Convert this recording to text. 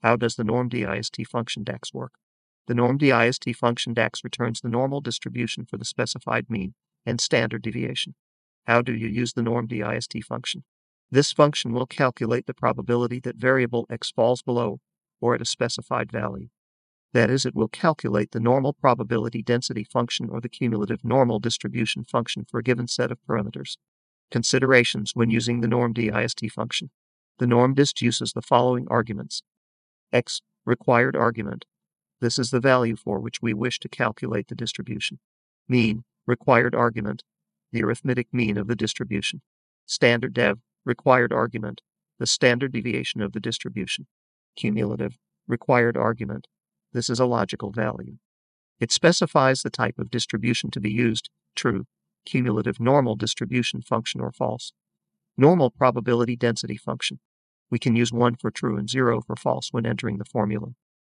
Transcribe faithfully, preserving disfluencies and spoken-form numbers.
How does the norm-dist function DAX work? The norm-dist function DAX returns the normal distribution for the specified mean and standard deviation. How do you use the norm-dist function? This function will calculate the probability that variable x falls below or at a specified value. That is, it will calculate the normal probability density function or the cumulative normal distribution function for a given set of parameters. Considerations when using the norm-dist function. The norm-dist uses the following arguments. X, required argument. This is the value for which we wish to calculate the distribution. Mean, required argument. The arithmetic mean of the distribution. Standard dev, required argument. The standard deviation of the distribution. Cumulative, required argument. This is a logical value. It specifies the type of distribution to be used, true, cumulative normal distribution function, or false. Normal probability density function. We can use one for true and zero for false when entering the formula.